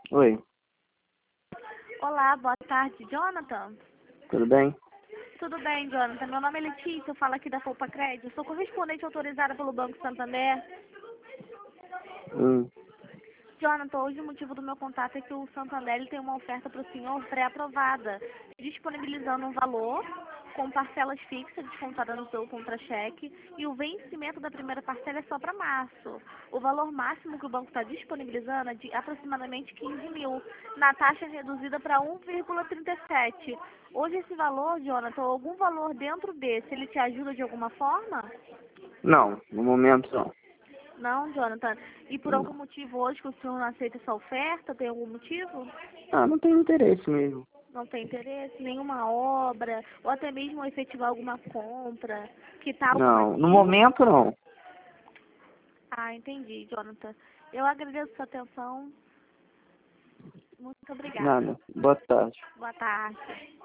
Oi, Olá, boa tarde, Jonathan. tudo bem? Tudo bem, Jonathan? Meu nome é Letícia, eu falo aqui da Poupa Crédito. Sou correspondente autorizada pelo Banco Santander. Hum, Jonathan, hoje o motivo do meu contato é que o Santander ele tem uma oferta para o senhor pré-aprovada, disponibilizando um valor com parcelas fixas descontadas no seu contra-cheque e o vencimento da primeira parcela é só para março. O valor máximo que o banco está disponibilizando é de aproximadamente 15 mil, na taxa reduzida para 1,37. Hoje esse valor, Jonathan, ou algum valor dentro desse, ele te ajuda de alguma forma? não, no momento não. Não, Jonathan. E por algum Não. motivo hoje que o senhor não aceita essa oferta? Tem algum motivo? Ah, não tenho interesse mesmo. Não tem interesse? Nenhuma obra? Ou até mesmo efetivar alguma compra? Que tal alguma Não, no dívida? momento não. Ah, entendi, Jonathan. Eu agradeço a sua atenção. Muito obrigada. Nada. Boa tarde. Boa tarde.